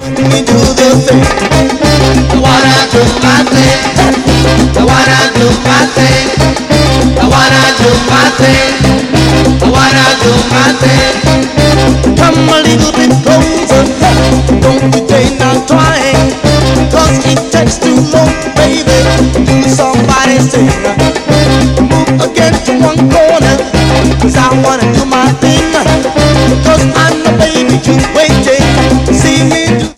me do the thing. I wanna do my thing. I wanna do my thing. I wanna do my thing. I wanna do my thing. Come a little bit closer. Don't you dare not trying. Cause it takes too long, baby. Do somebody sing. Move against one corner. Cause I wanna do my thing.